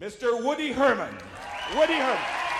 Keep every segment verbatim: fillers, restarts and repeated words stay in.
Mister Woody Herman. Woody Herman.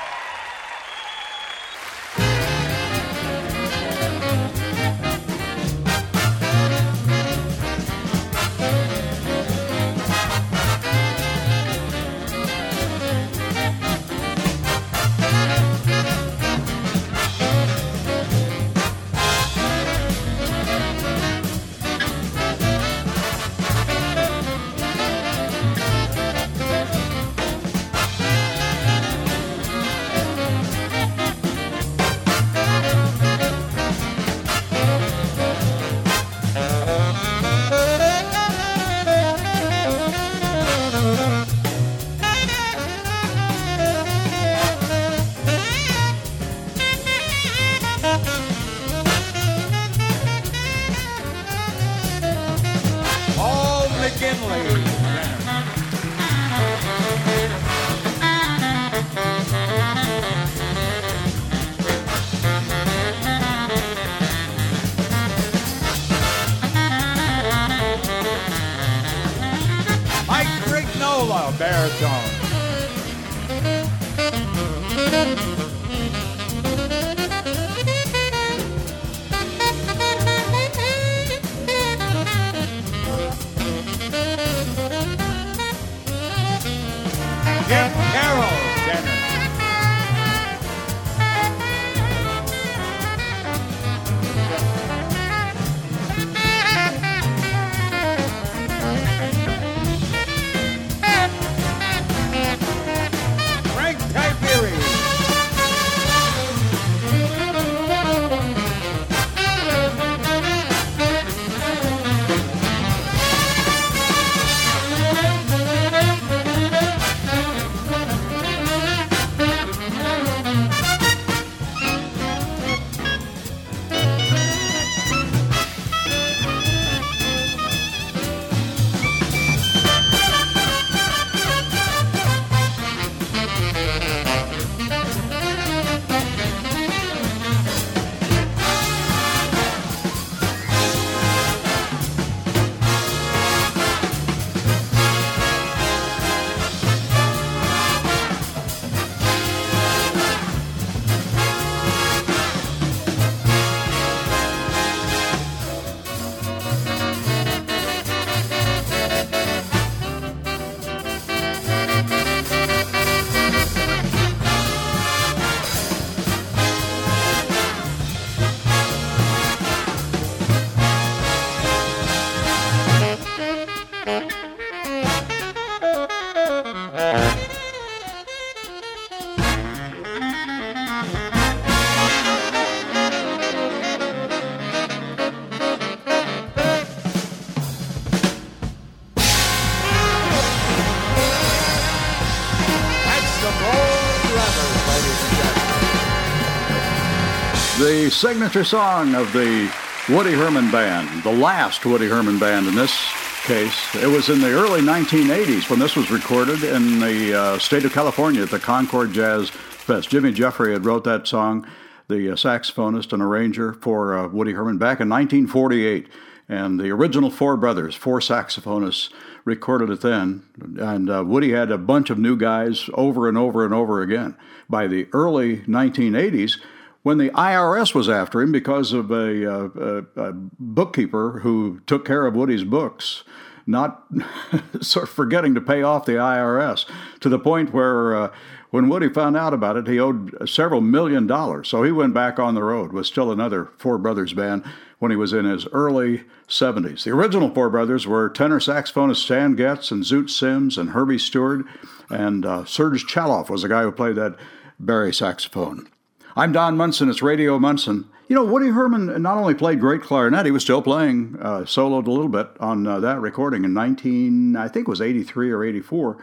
The signature song of the Woody Herman Band, the last Woody Herman Band in this case. It was in the early nineteen eighties when this was recorded in the uh, state of California at the Concord Jazz Fest. Jimmy Jeffrey had wrote that song, the uh, saxophonist and arranger for uh, Woody Herman back in nineteen forty-eight. And the original four brothers, four saxophonists, recorded it then. And uh, Woody had a bunch of new guys over and over and over again. By the early nineteen eighties, when the I R S was after him because of a, a, a bookkeeper who took care of Woody's books, not sort of forgetting to pay off the I R S, to the point where uh, when Woody found out about it, he owed several million dollars. So he went back on the road with still another Four Brothers band when he was in his early seventies. The original Four Brothers were tenor saxophonist Stan Getz and Zoot Sims and Herbie Stewart, and uh, Serge Chaloff was the guy who played that Barry saxophone. I'm Don Munson. It's Radio Munson. You know, Woody Herman not only played great clarinet, he was still playing, uh, soloed a little bit on uh, that recording in nineteen, I think it was eighty-three or eighty-four.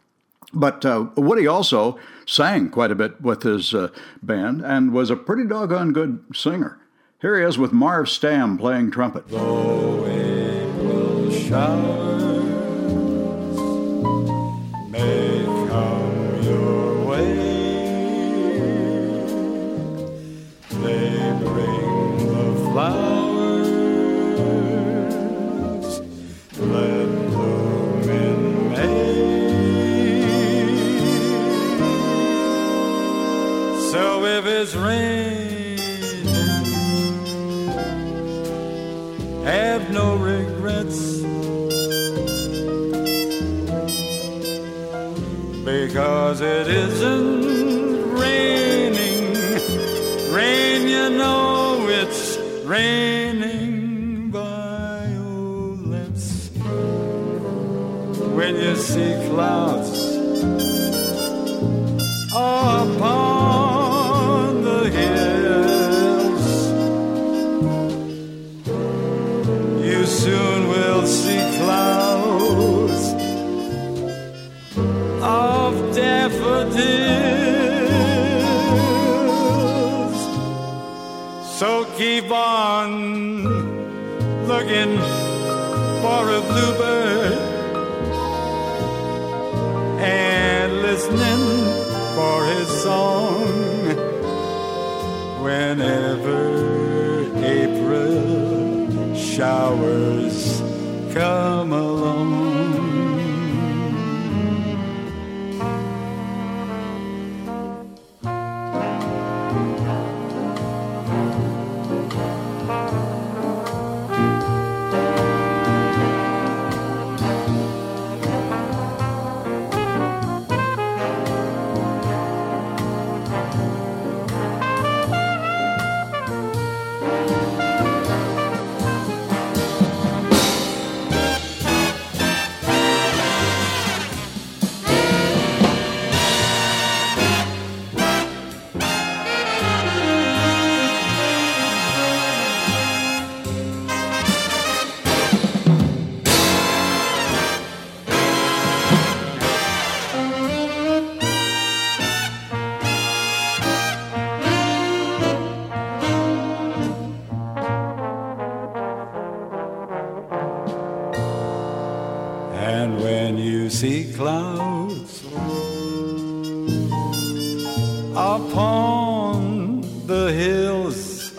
But uh, Woody also sang quite a bit with his uh, band and was a pretty doggone good singer. Here he is with Marv Stamm playing trumpet. Though April showers may come your way, they bring the flowers, let bloom in May. So if it's raining, have no regrets, because it isn't raining. Rain, you know it's raining violets. When you see clouds upon the hills, you soon will see clouds of daffodils. So keep on looking for a bluebird and listening for his song whenever April showers come along. See clouds upon the hills,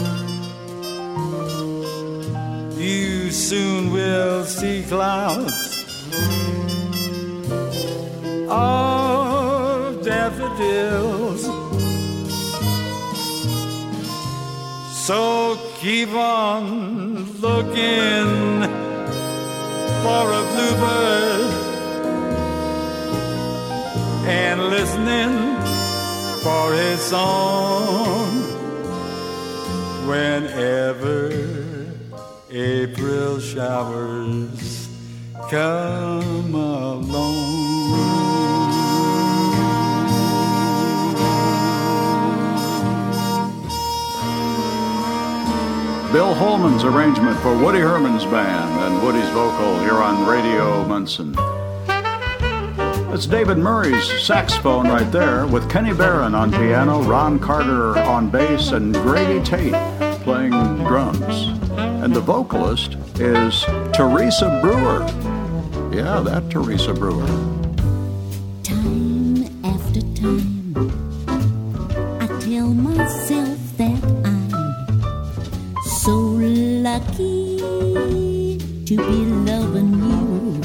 you soon will see clouds of daffodils. So keep on looking for a bluebird and listening for his song whenever April showers come along. Bill Holman's arrangement for Woody Herman's band and Woody's vocal here on Radio Munson. That's David Murray's saxophone right there, with Kenny Barron on piano, Ron Carter on bass, and Grady Tate playing drums. And the vocalist is Teresa Brewer. Yeah, that Teresa Brewer. Time after time, I tell myself that I'm so lucky to be loving you.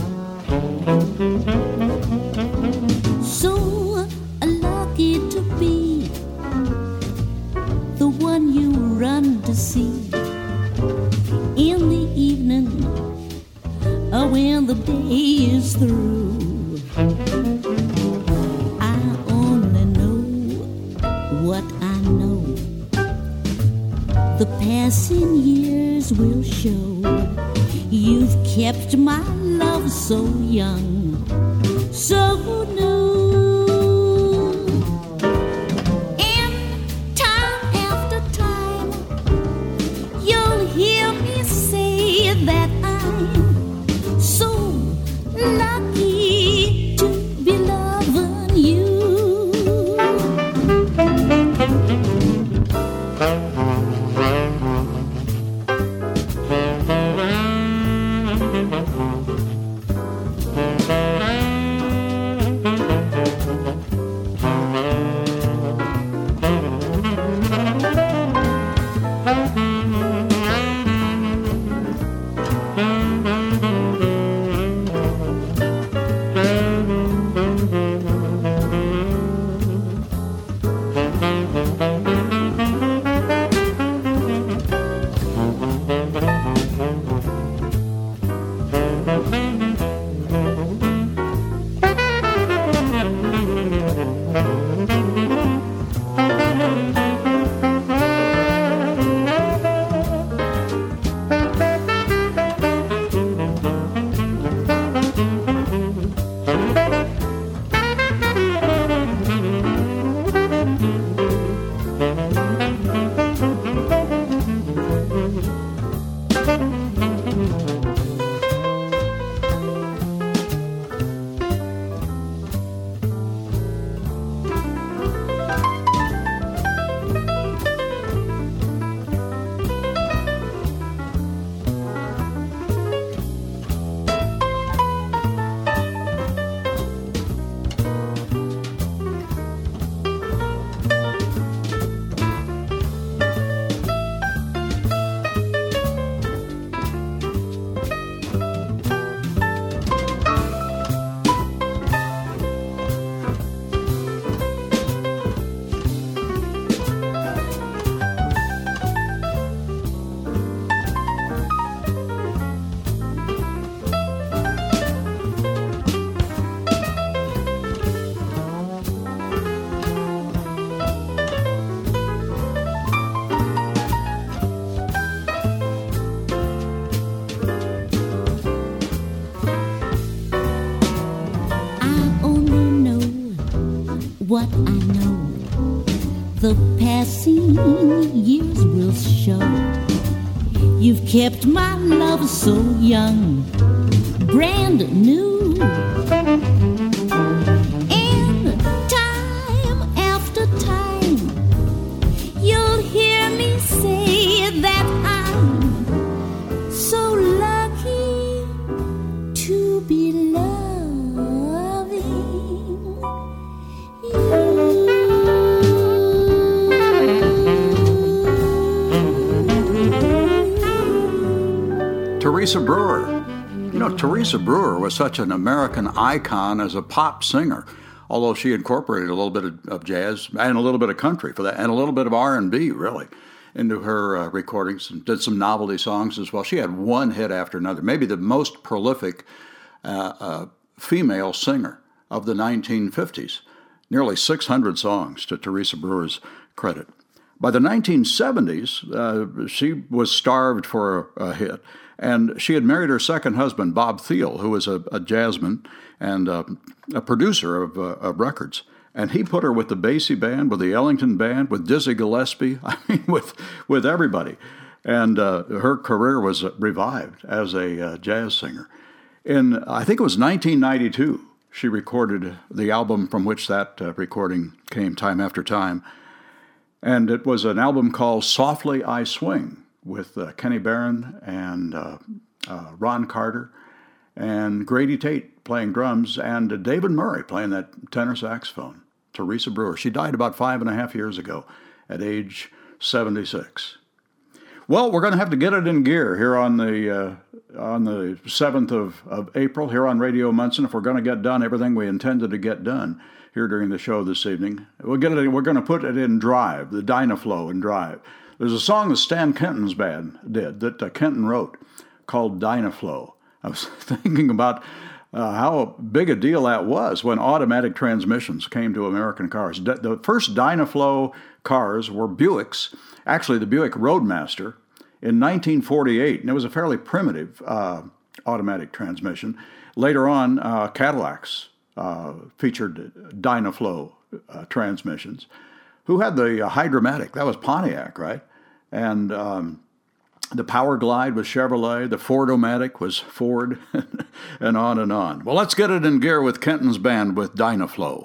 So lucky to be the one you run to see in the evening or when the day is through. I only know what I know. The passing years will show you've kept my love so young, so new. And time after time, you'll hear me say that I'm so lucky to be loving you. what I know. The passing years will show. You've kept my love so young, brand new. And time after time, you'll hear me say that I'm so lucky to be loving you. Teresa Brewer. You know, Teresa Brewer was such an American icon as a pop singer, although she incorporated a little bit of, of jazz and a little bit of country for that, and a little bit of R and B, really, into her uh, recordings, and did some novelty songs as well. She had one hit after another, maybe the most prolific uh, uh, female singer of the nineteen fifties. Nearly six hundred songs to Teresa Brewer's credit. By the nineteen seventies, uh, she was starved for a, a hit, and she had married her second husband, Bob Thiel, who was a, a jazzman and uh, a producer of, uh, of records. And he put her with the Basie Band, with the Ellington Band, with Dizzy Gillespie, I mean, with with everybody. And uh, her career was revived as a uh, jazz singer. In, I think it was nineteen ninety-two, she recorded the album from which that uh, recording came, Time After Time. And it was an album called Softly I Swing, with uh, Kenny Barron and uh, uh, Ron Carter and Grady Tate playing drums and uh, David Murray playing that tenor saxophone. Teresa Brewer. She died about five and a half years ago at age seventy-six. Well, we're going to have to get it in gear here on the uh, on the seventh of, of April here on Radio Munson. If we're going to get done everything we intended to get done here during the show this evening, we'll get it in, we're going to put it in Drive, the Dynaflow in Drive. There's a song that Stan Kenton's band did that uh, Kenton wrote called Dynaflow. I was thinking about uh, how big a deal that was when automatic transmissions came to American cars. D- the first Dynaflow cars were Buicks, actually the Buick Roadmaster, in nineteen forty-eight, and it was a fairly primitive uh, automatic transmission. Later on, uh, Cadillacs uh, featured Dynaflow uh, transmissions. Who had the uh, Hydromatic? That was Pontiac, right? And um, the Power Glide was Chevrolet. The Ford-O-Matic was Ford, and on and on. Well, let's get it in gear with Kenton's band with Dynaflow.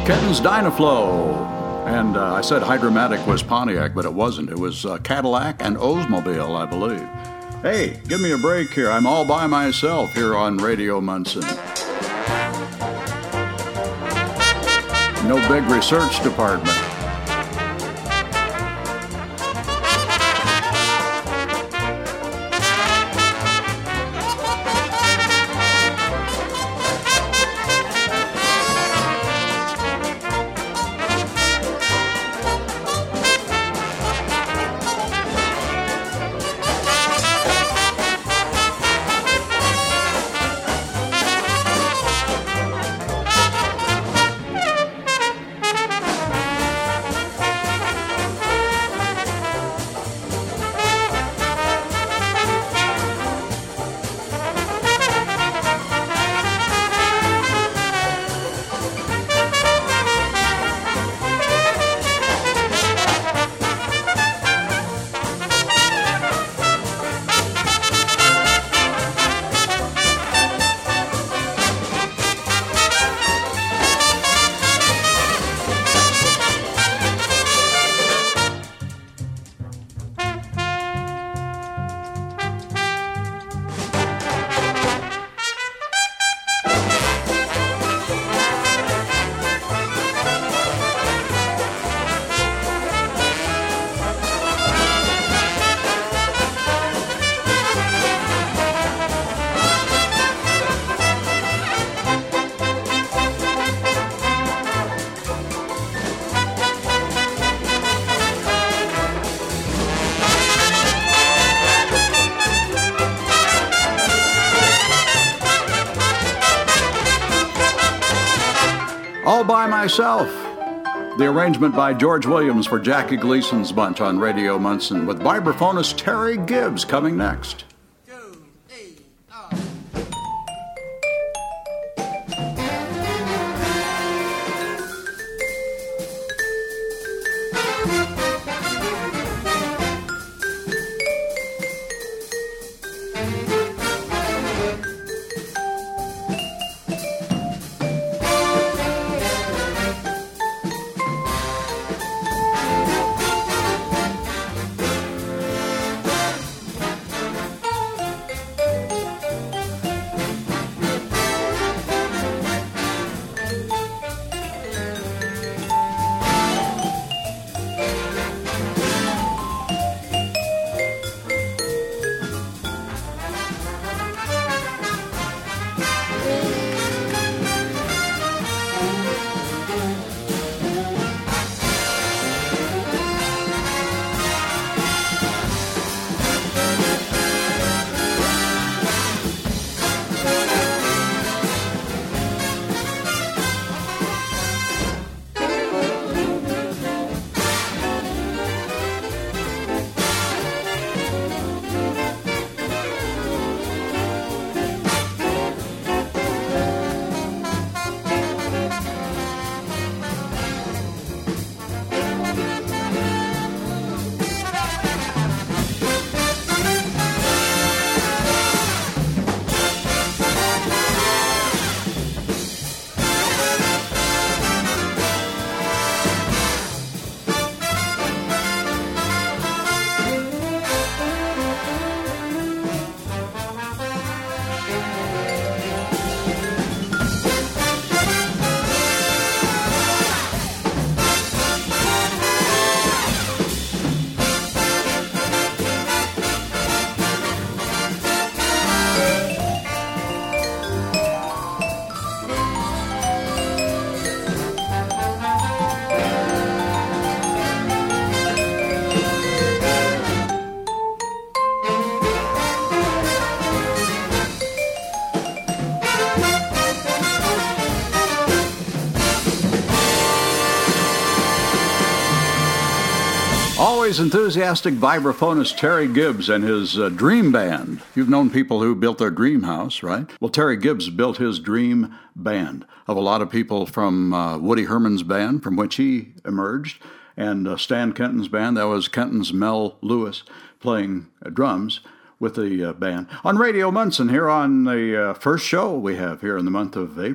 Kenton's Dynaflow. And uh, I said Hydromatic was Pontiac, but it wasn't. It was uh, Cadillac and Oldsmobile, I believe. Hey, give me a break here. I'm all by myself here on Radio Munson. No big research department. All by Myself. The arrangement by George Williams for Jackie Gleason's Bunch on Radio Munson, with vibraphonist Terry Gibbs coming next. Always enthusiastic vibraphonist Terry Gibbs and his uh, dream band. You've known people who built their dream house, right? Well, Terry Gibbs built his dream band of a lot of people from uh, Woody Herman's band, from which he emerged, and uh, Stan Kenton's band. That was Kenton's Mel Lewis playing uh, drums with the uh, band. On Radio Munson, here on the uh, first show we have here in the month of April.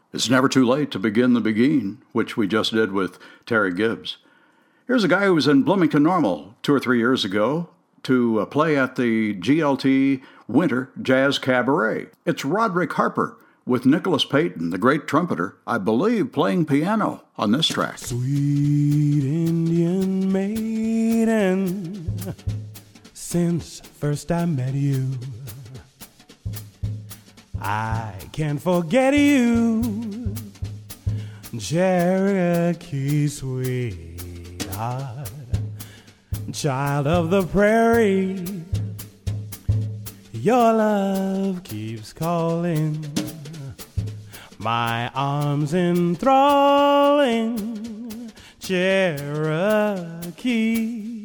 It's never too late to begin the begin, which we just did with Terry Gibbs. Here's a guy who was in Bloomington Normal two or three years ago to uh, play at the G L T Winter Jazz Cabaret. It's Roderick Harper with Nicholas Payton, the great trumpeter, I believe, playing piano on this track. Sweet Indian maiden, since first I met you, I can't forget you, Cherokee sweetheart, child of the prairie. Your love keeps calling, my arms enthralling, Cherokee.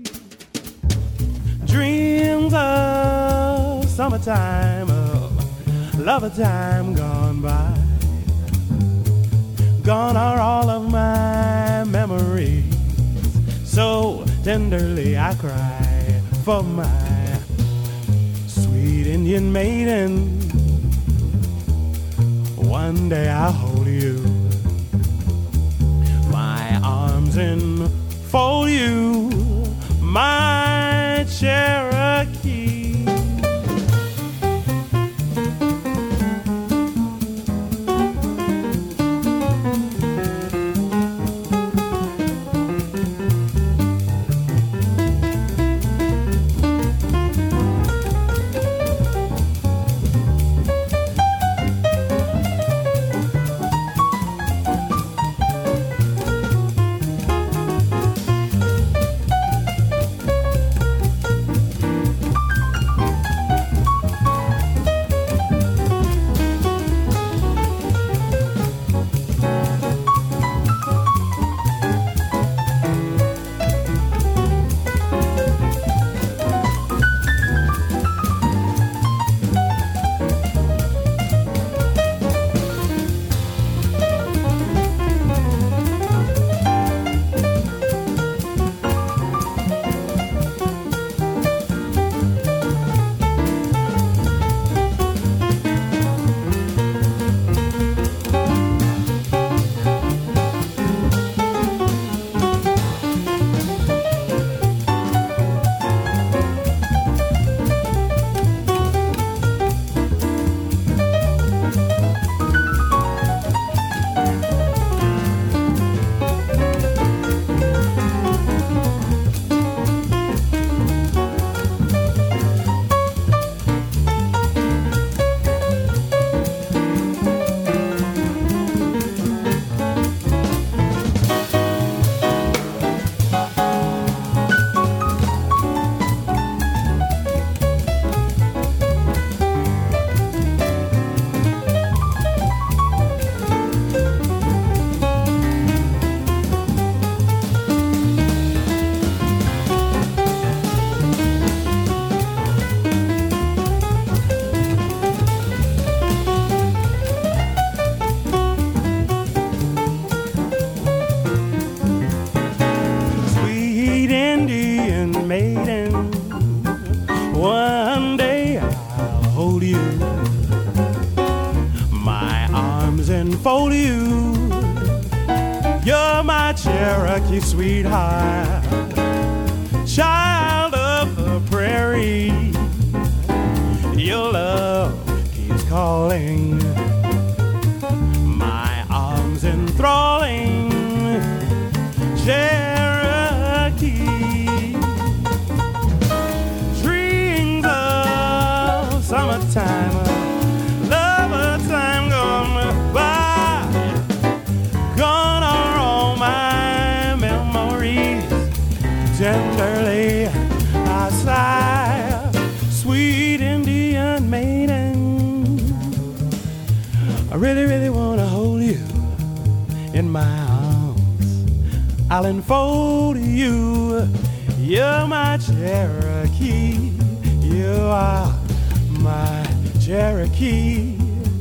Dreams of summertime, of lover time gone by, gone are all of my memories. So tenderly I cry for my sweet Indian maiden. One day I'll hold you, my arms enfold you, my Cherokee. Enfold you, you're my Cherokee sweetheart, child of the prairie. Your love keeps calling, my arms enthralling, Cherokee. Dreams of summertime, lover time gone by. Tenderly I sigh, sweet Indian maiden, I really, really want to hold you in my arms. I'll enfold you, you're my Cherokee, you are my Cherokee,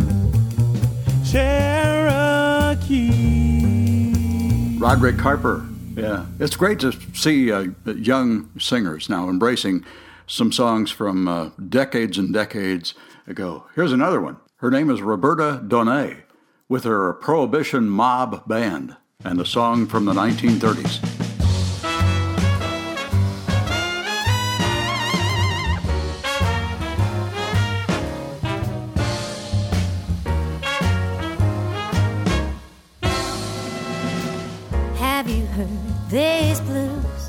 Cherokee. Roderick Harper. Yeah, it's great to see uh, young singers now embracing some songs from uh, decades and decades ago. Here's another one. Her name is Roberta Donay with her Prohibition Mob Band and the song from the nineteen thirties. Have you heard these blues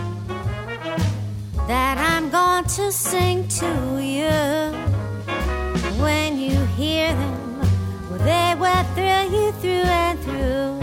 that I'm going to sing to you? When you hear them, well, they will thrill you through and through.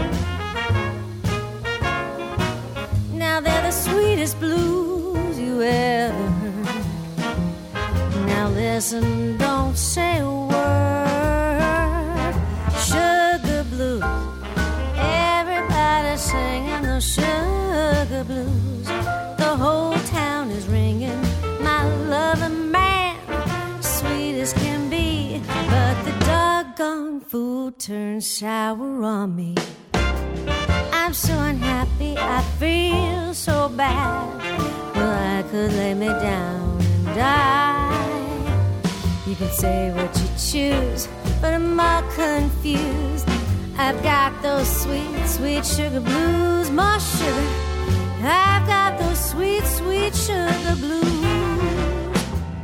Now they're the sweetest blues you ever heard. Now listen, don't say a word. Sugar blues, everybody's singing the sugar blues. The whole town is ringing my loving man, sweet as can be, but the doggone food turned sour on me. I'm so unhappy, I feel so bad. Well, I could lay me down and die. You can say what you choose, but I'm all confused. I've got those sweet, sweet sugar blues, more sugar. I've got those sweet, sweet sugar blues.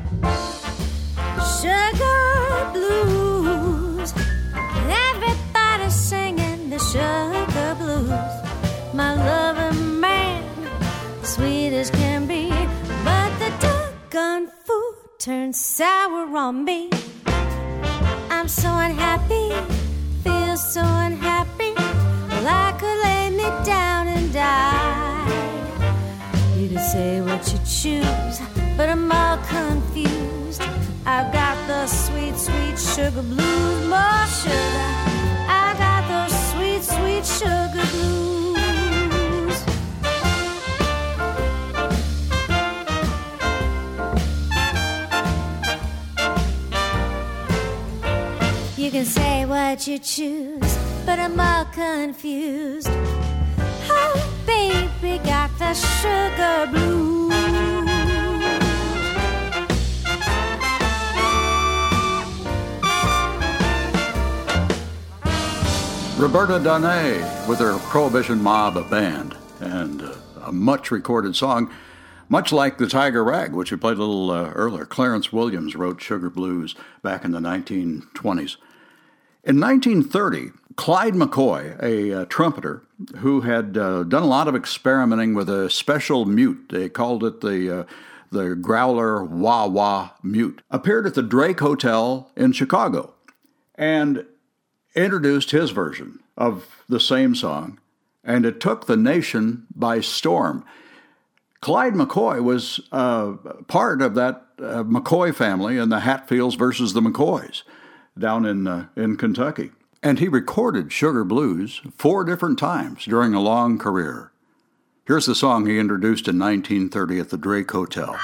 Sugar blues. Everybody's singing the sugar blues. My loving man, sweet as can be, but the doggone food turned sour on me. I'm so unhappy, feel so unhappy. Well, I could lay me down and die. You can say what you choose, but I'm all confused. I've got the sweet, sweet sugar blues, more sugar. I got those sweet, sweet sugar blues. You can say what you choose, but I'm all confused. Oh, baby, got the sugar blues. Roberta Donay with her Prohibition Mob Band, and uh, a much recorded song, much like the Tiger Rag, which we played a little uh, earlier. Clarence Williams wrote Sugar Blues back in the nineteen twenties. In nineteen thirty, Clyde McCoy, a uh, trumpeter who had uh, done a lot of experimenting with a special mute, they called it the uh, the Growler wah-wah mute, appeared at the Drake Hotel in Chicago and introduced his version of the same song, and it took the nation by storm. Clyde McCoy was uh, part of that uh, McCoy family in the Hatfields versus the McCoys down in uh, in Kentucky. And he recorded Sugar Blues four different times during a long career. Here's the song he introduced in nineteen thirty at the Drake Hotel.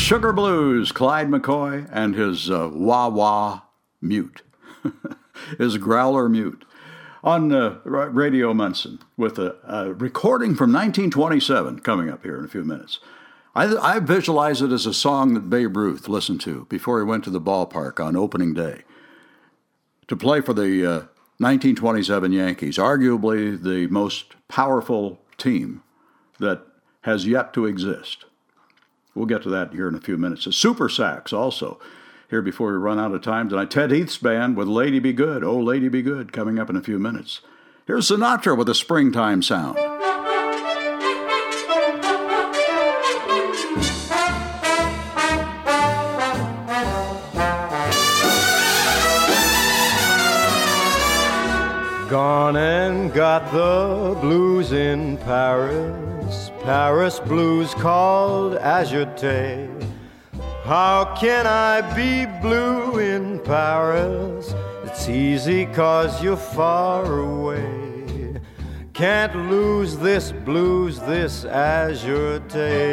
Sugar Blues, Clyde McCoy, and his uh, wah-wah mute, his growler mute, on uh, Radio Munson with a, a recording from nineteen twenty-seven coming up here in a few minutes. I, I visualize it as a song that Babe Ruth listened to before he went to the ballpark on opening day to play for the uh, nineteen twenty-seven Yankees, arguably the most powerful team that has yet to exist. We'll get to that here in a few minutes. The Super Sax also, here before we run out of time tonight. Ted Heath's band with Lady Be Good, Oh Lady Be Good, coming up in a few minutes. Here's Sinatra with a springtime sound. Gone and got the blues in Paris, Paris blues called Azurte. How can I be blue in Paris? It's easy 'cause you're far away. Can't lose this blues, this Azurte.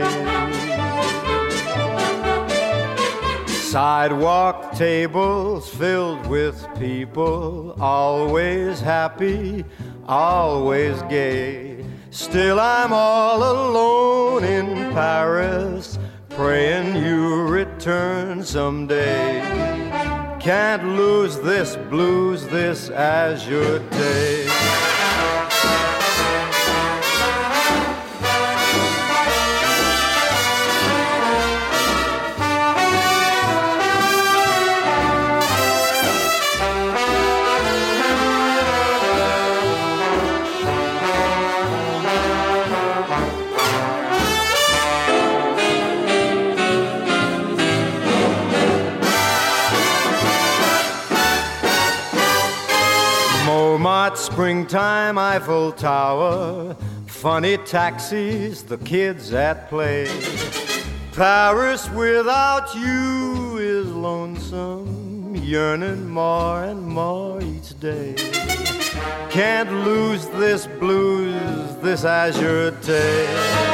Sidewalk tables filled with people, always happy, always gay. Still I'm all alone in Paris, praying you return someday. Can't lose this blues, this Azurte. Springtime, Eiffel Tower, funny taxis, the kids at play. Paris without you is lonesome, yearning more and more each day. Can't lose this blues, this Azurte.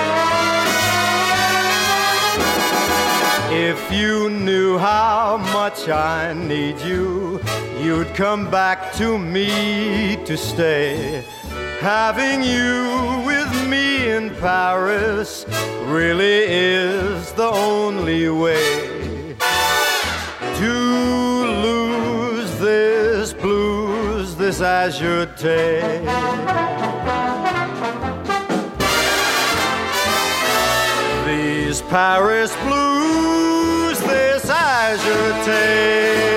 If you knew how much I need you, you'd come back to me to stay. Having you with me in Paris really is the only way to lose this blues, this Azurte. These Paris blues, this Azurte.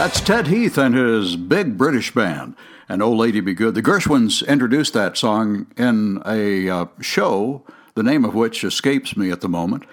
That's Ted Heath and his Big British Band, and Oh Lady Be Good. The Gershwins introduced that song in a uh, show, the name of which escapes me at the moment,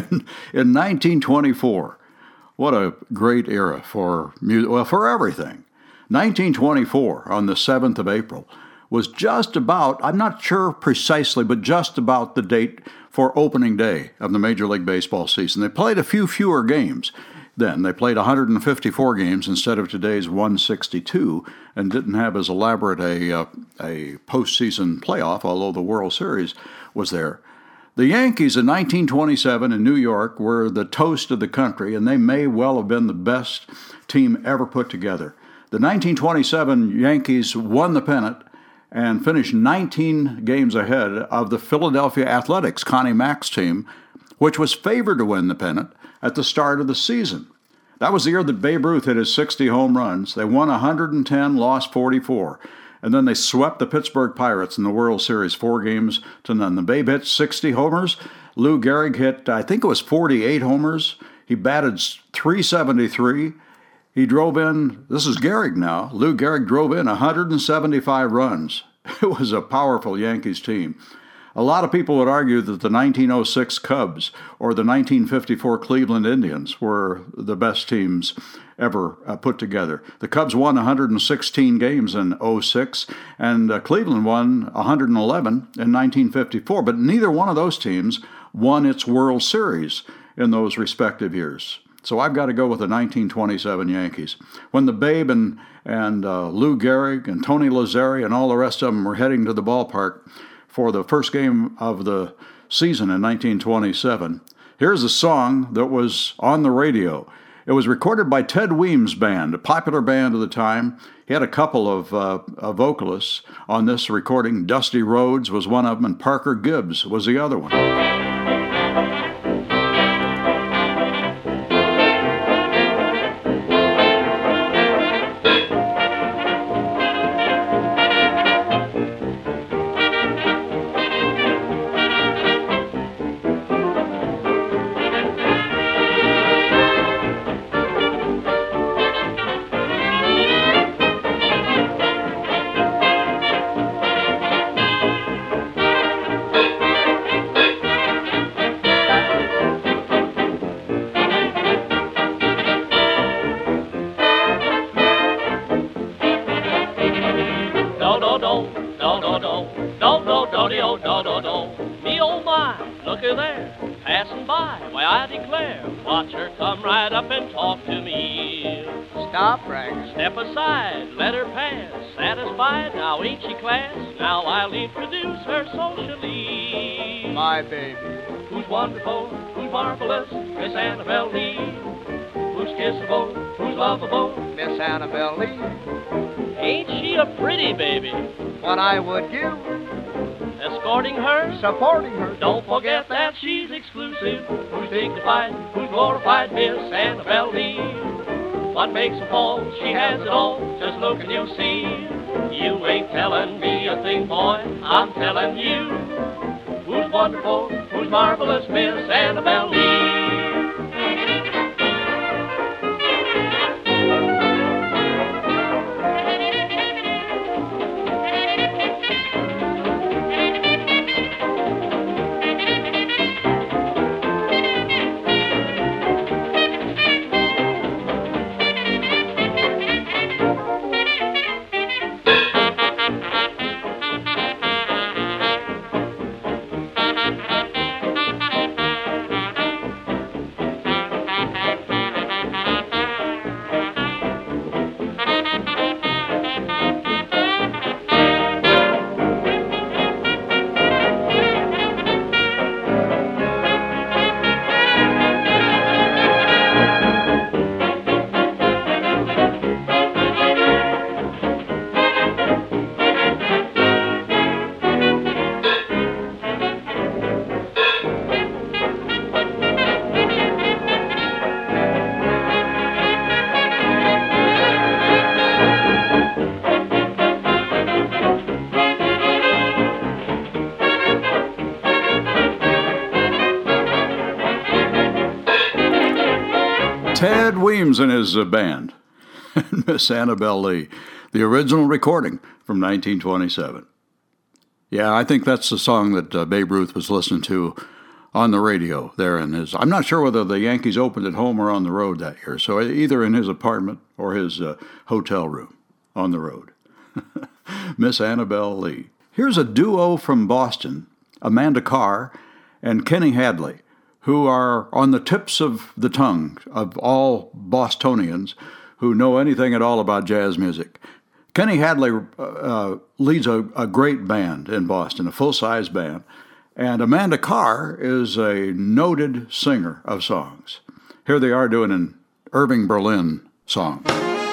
in nineteen twenty-four. What a great era for music, well, for everything. nineteen twenty-four, on the seventh of April, was just about, I'm not sure precisely, but just about the date for opening day of the Major League Baseball season. They played a few fewer games then. They played one hundred fifty-four games instead of today's one hundred sixty-two and didn't have as elaborate a, uh, a postseason playoff, although the World Series was there. The Yankees in nineteen twenty-seven in New York were the toast of the country, and they may well have been the best team ever put together. The nineteen twenty-seven Yankees won the pennant and finished nineteen games ahead of the Philadelphia Athletics, Connie Mack's team, which was favored to win the pennant at the start of the season. That was the year that Babe Ruth hit his sixty home runs. They won one hundred ten, lost forty-four. And then they swept the Pittsburgh Pirates in the World Series four games to none. The Babe hit sixty homers. Lou Gehrig hit, I think it was forty-eight homers. He batted three seventy-three. He drove in, this is Gehrig now, Lou Gehrig drove in one hundred seventy-five runs. It was a powerful Yankees team. A lot of people would argue that the nineteen oh six Cubs or the nineteen fifty-four Cleveland Indians were the best teams ever uh, put together. The Cubs won one hundred sixteen games in oh six, and uh, Cleveland won one hundred eleven in nineteen fifty-four, but neither one of those teams won its World Series in those respective years. So I've got to go with the nineteen twenty-seven Yankees. When the Babe and, and uh, Lou Gehrig and Tony Lazzeri and all the rest of them were heading to the ballpark for the first game of the season in nineteen twenty-seven, here's a song that was on the radio. It was recorded by Ted Weems' band, a popular band of the time. He had a couple of uh, uh, vocalists on this recording. Dusty Rhodes was one of them, and Parker Gibbs was the other one. Who's wonderful, who's marvelous, Miss Annabelle Lee. Who's kissable, who's lovable, Miss Annabelle Lee. Ain't she a pretty baby? What I would give. Escorting her, supporting her. Don't forget that she's exclusive. Who's dignified, who's glorified, Miss Annabelle Lee. What makes her fall? She has it all. Just look and you'll see. You ain't telling me a thing, boy. I'm telling you. Who's wonderful, who's marvelous, Miss Annabelle Lee. Ted Weems and his uh, band. and Miss Annabelle Lee, the original recording from nineteen twenty-seven. Yeah, I think that's the song that uh, Babe Ruth was listening to on the radio there in his... I'm not sure whether the Yankees opened at home or on the road that year, so either in his apartment or his uh, hotel room on the road. Miss Annabelle Lee. Here's a duo from Boston, Amanda Carr and Kenny Hadley, who are on the tips of the tongue of all Bostonians who know anything at all about jazz music. Kenny Hadley uh, leads a, a great band in Boston, a full-size band, and Amanda Carr is a noted singer of songs. Here they are doing an Irving Berlin song.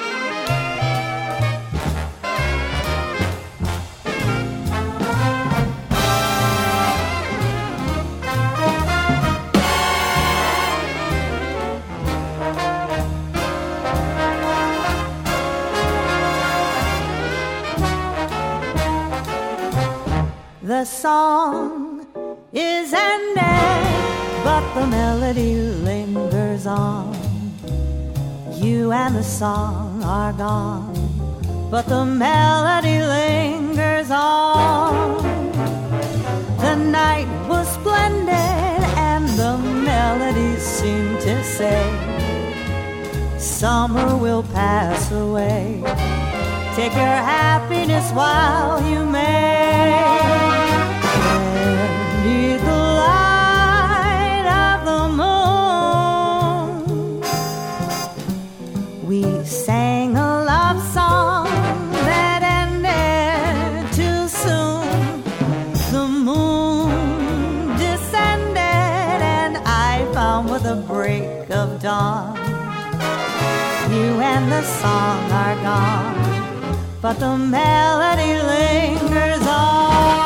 The song is ended, but the melody lingers on. You and the song are gone, but the melody lingers on. The night was splendid, and the melody seemed to say, summer will pass away. Take your happiness while you may. Beneath the light of the moon, we sang a love song that ended too soon. The moon descended, and I found with the break of dawn, you and the song are gone, but the melody lingers on.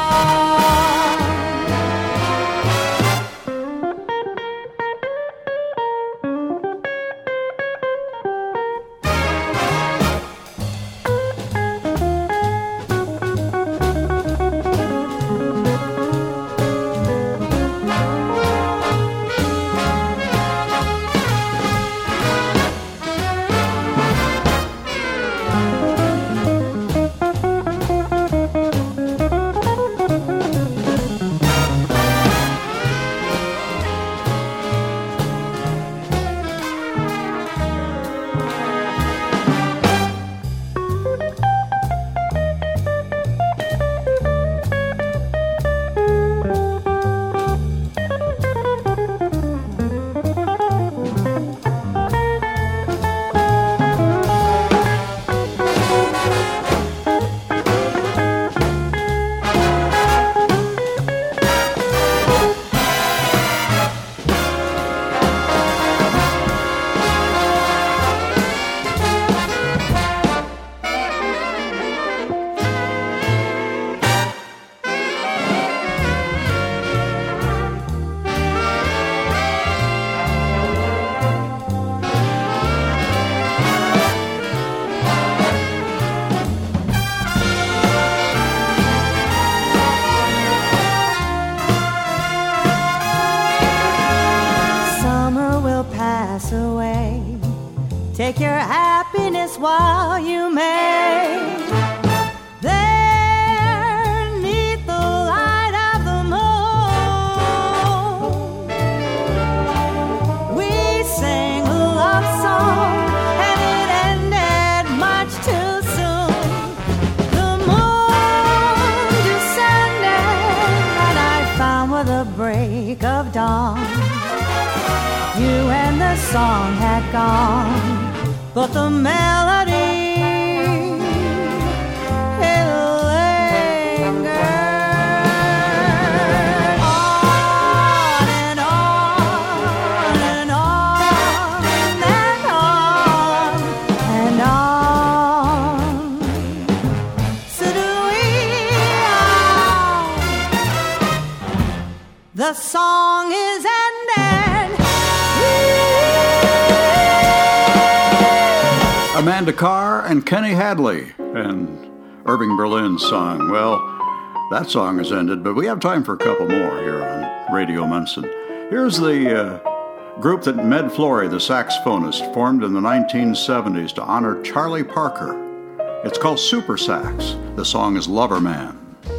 Take your happiness while you may. There, 'neath the light of the moon, we sang a love song, and it ended much too soon. The moon descended, and I found with the break of dawn, you and the song had gone, but the melody, it lingered on and on and on and on and on. So do we all. The song is ended. Amanda Carr and Kenny Hadley and Irving Berlin's song. Well, that song has ended, but we have time for a couple more here on Radio Munson. Here's the uh, group that Med Flory, the saxophonist, formed in the nineteen seventies to honor Charlie Parker. It's called Super Sax. The song is Lover Man.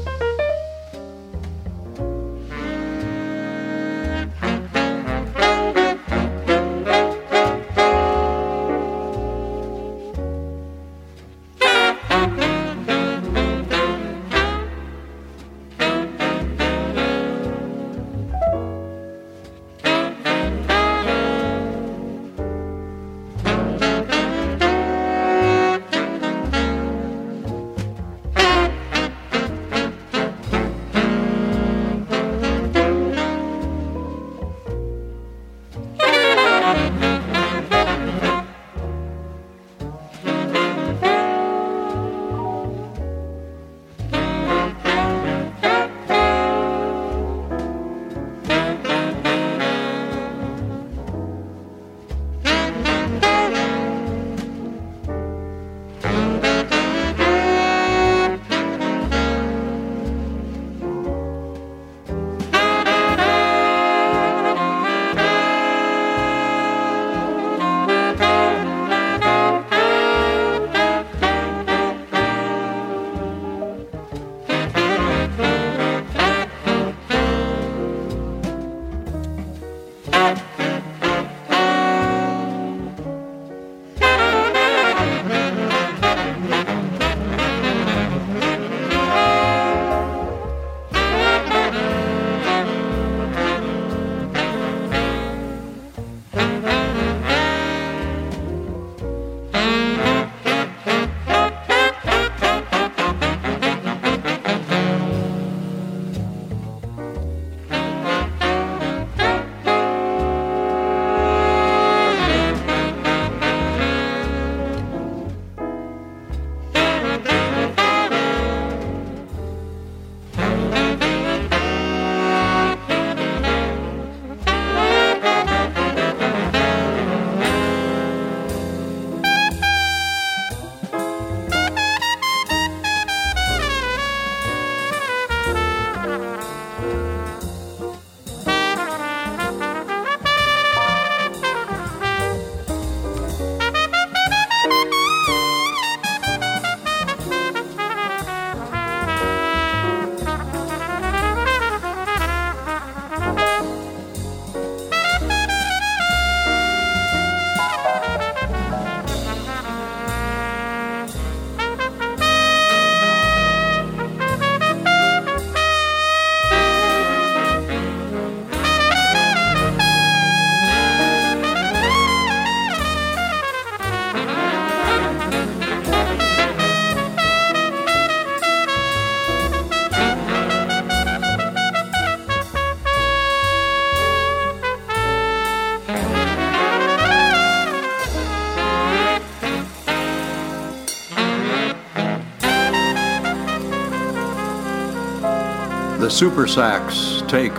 The Super Sax take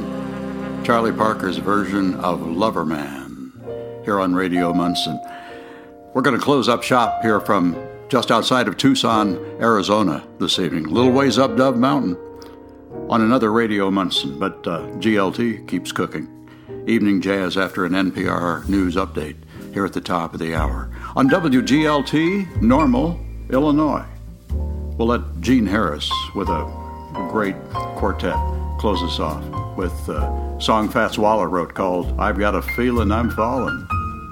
on Charlie Parker's version of Lover Man here on Radio Munson. We're going to close up shop here from just outside of Tucson, Arizona this evening. A little ways up Dove Mountain on another Radio Munson, but uh, G L T keeps cooking. Evening jazz after an N P R news update here at the top of the hour. On W G L T, Normal, Illinois. We'll let Gene Harris with a great quartet close us off with a song Fats Waller wrote called I've Got a Feeling I'm Falling.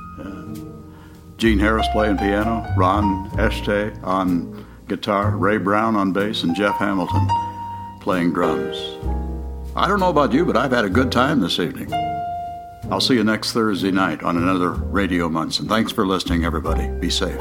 Uh, Gene Harris playing piano, Ron Este on guitar, Ray Brown on bass, and Jeff Hamilton playing drums. I don't know about you, but I've had a good time this evening. I'll see you next Thursday night on another Radio Munson. Thanks for listening, everybody. Be safe.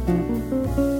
Thank you.